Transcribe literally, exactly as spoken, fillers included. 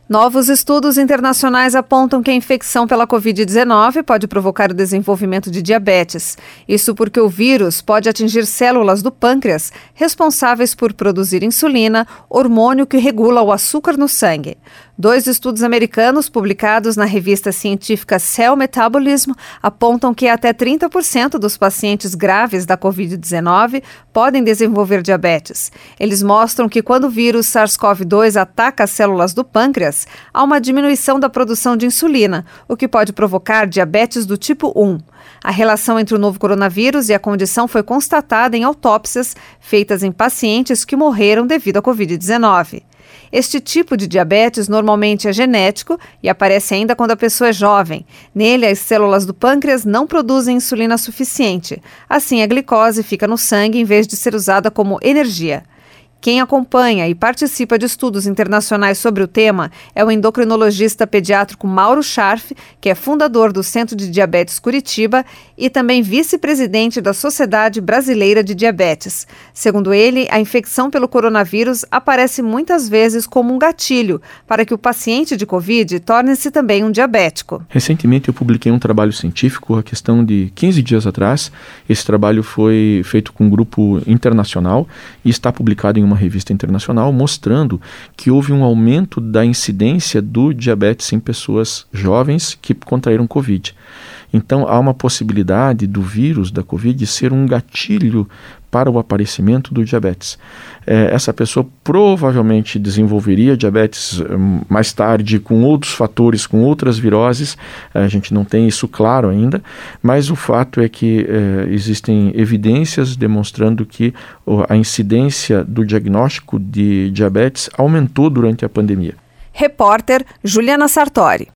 Novos estudos internacionais apontam que a infecção pela covid dezenove pode provocar o desenvolvimento de diabetes. Isso porque o vírus pode atingir células do pâncreas, responsáveis por produzir insulina, hormônio que regula o açúcar no sangue. Dois estudos americanos publicados na revista científica Cell Metabolism apontam que até trinta por cento dos pacientes graves da covid dezenove podem desenvolver diabetes. Eles mostram que quando o vírus SARS-CoV dois ataca as células do pâncreas, há uma diminuição da produção de insulina, o que pode provocar diabetes do tipo um. A relação entre o novo coronavírus e a condição foi constatada em autópsias feitas em pacientes que morreram devido à covid dezenove. Este tipo de diabetes normalmente é genético e aparece ainda quando a pessoa é jovem. Nele, as células do pâncreas não produzem insulina suficiente. Assim, a glicose fica no sangue em vez de ser usada como energia. Quem acompanha e participa de estudos internacionais sobre o tema é o endocrinologista pediátrico Mauro Scharf, que é fundador do Centro de Diabetes Curitiba e também vice-presidente da Sociedade Brasileira de Diabetes. Segundo ele, a infecção pelo coronavírus aparece muitas vezes como um gatilho para que o paciente de Covid torne-se também um diabético. Recentemente eu publiquei um trabalho científico, a questão de quinze dias atrás. Esse trabalho foi feito com um grupo internacional e está publicado em uma revista internacional, mostrando que houve um aumento da incidência do diabetes em pessoas jovens que contraíram Covid. Então, há uma possibilidade do vírus da Covid ser um gatilho para o aparecimento do diabetes. É, essa pessoa provavelmente desenvolveria diabetes um, mais tarde com outros fatores, com outras viroses. A gente não tem isso claro ainda, mas o fato é que é, existem evidências demonstrando que a incidência do diagnóstico de diabetes aumentou durante a pandemia. Repórter Juliana Sartori.